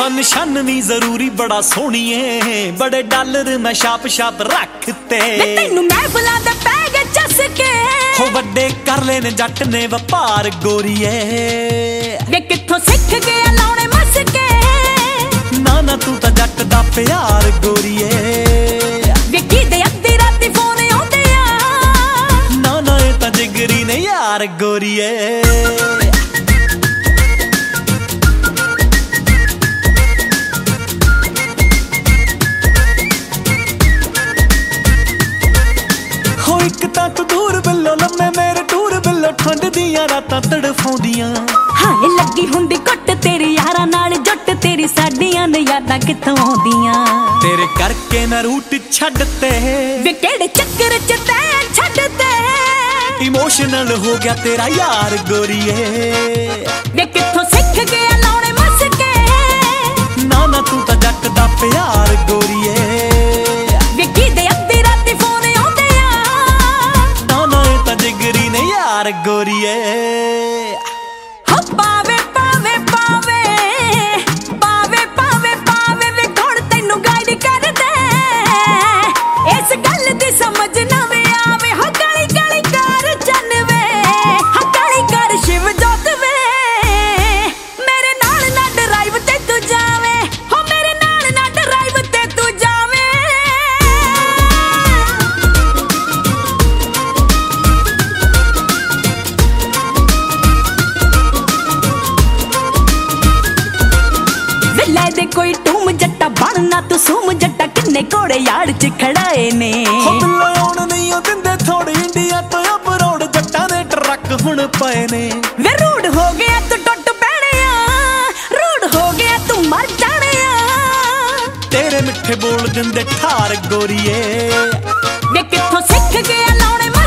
ਨਿਸ਼ਾਨਨੀ ਜ਼ਰੂਰੀ ਬੜਾ ਸੋਹਣੀਏ, ਬੜੇ ਡਾਲਰ ਮੈਂ ਛਾਪ ਛਾਪ ਰੱਖਤੇ। ਤੈਨੂੰ ਮੈਂ ਬੁਲਾਦਾ ਪੈ ਗਿਆ ਚੱਸ ਕੇ, ਹੋ ਵੱਡੇ ਕਰ ਲੈ ਨੇ ਜੱਟ ਨੇ ਵਪਾਰ ਗੋਰੀਏ। ਵੇ ਕਿੱਥੋਂ ਸਿੱਖ ਗਿਆ ਲਾਉਣੇ ਮਸਕੇ, ਨਾ ਨਾ ਤੂੰ ਤਾਂ ਜੱਟ ਦਾ ਪਿਆਰ ਗੋਰੀਏ। ਵੇ ਕਿਦੇ ਅੱਧੀ ਰਾਤੀ ਫੋਨ ਆਉਂਦੇ ਆ, ਨਾ ਨਾ ਇਹ ਤਾਂ ਜਿਗਰੀ ਨੇ ਯਾਰ ਗੋਰੀਏ। ਇੱਕ ਤਾਂ ਤੂੰ ਦੂਰ ਬਿੱਲੋ ਲੰਮੇ ਮੇਰੇ ਟੂਰ ਬਿੱਲੋ, ਠੰਡ ਦੀਆਂ ਰਾਤਾਂ ਤੜਫਾਉਂਦੀਆਂ। ਹਾਏ ਲੱਗੀ ਹੁੰਦੀ ਘੁੱਟ ਤੇਰੀ ਯਾਰਾਂ ਨਾਲ ਜੁੱਟ, ਤੇਰੀ ਸਾਡੀਆਂ ਨੇ ਯਾਦਾਂ ਕਿੱਥੋਂ ਆਉਂਦੀਆਂ। ਤੇਰੇ ਕਰਕੇ ਨਾ ਰੂਟ ਛੱਡਤੇ, ਵੇ ਕਿਹੜੇ ਚੱਕਰ ਚ ਤੈਂ ਛੱਡਤੇ। ਇਮੋਸ਼ਨਲ ਹੋ ਗਿਆ ਤੇਰਾ ਯਾਰ ਗੋਰੀਏ। ਵੇ ਕਿੱਥੋਂ ਸਿੱਖ ਗਿਆ ਲਾਉਣੇ ਮਸਕੇ, ਨਾ ਨਾ ਤੂੰ ਤਾਂ ਜੱਟ ਦਾ ਪਿਆਰ ਗੋਰੀਏ। ਵੇ ਕਿਦੇ ਅੱਧੀ ਰਾਤੀ ਫੋਨ ਆਉਂਦੇ ਆ, ਨਾ ਨਾ ਇਹ ਤਾਂ ਜਿਗਰੀ ਨੇ ਯਾਰ ਗੋਰੀਏ। ਹੋ ਪਾਵੇ ਪਾਵੇ ਪਾਵੇ ਪਾਵੇ ਪਾਵੇ ਪਾਵੇ, ਵੇ ਕੌਣ ਤੈਨੂੰ ਗਾਈਡ ਕਰਦੇ, ਇਸ ਗੱਲ ਦੀ ਸਮਝ ਨਾ ਵੇ ਆਵੇ। ਹੋ ਗਲੀ ਗਲੀ ਕਰ ਜਨਵੇ, ਹੋ ਗਲੀ ਕਰ ਸ਼ਿਵ ਜੋਤ ਵੇ, ਮੇਰੇ ਨਾਲ ਨਾ ਡਰਾਈਵ ਤੇ ਤੂੰ ਜਾਵੇਂ, ਹੋ ਮੇਰੇ ਨਾਲ ਨਾ ਡਰਾਈਵ ਤੇ ਤੂੰ ਜਾਵੇਂ। ਲੈ ਦੇ ਕੋਈ ਟੂਮ ਜੱਟਾ ਬਣਨਾ ਤੂੰ ਸੂਮ ਜੱਟਾ, ਕਿੰਨੇ ਘੋੜੇ ਯਾਰ ਚ ਖੜਾਏ ਨੇ। ਲਾਉਣ ਨਹੀਂ ਉਹ ਦਿੰਦੇ ਥੋੜੀ, ਇੰਡੀਆ ਤੋਂ ਅਬਰੋਡ ਜੱਟਾਂ ਦੇ ਟਰੱਕ ਹੁਣ ਪਏ ਨੇ। ਵੇ ਰੂਡ ਹੋ ਗਿਆ ਤੂੰ ਟੁੱਟ ਪੈਣਿਆ, ਰੂਡ ਹੋ ਗਿਆ ਤੂੰ ਮਰ ਜਾਣਿਆ। ਤੇਰੇ ਮਿੱਠੇ ਬੋਲ ਦਿੰਦੇ ਠਾਰ ਗੋਰੀਏ। ਵੇ ਕਿੱਥੋਂ ਸਿੱਖ ਗਿਆ ਲਾਉਣੇ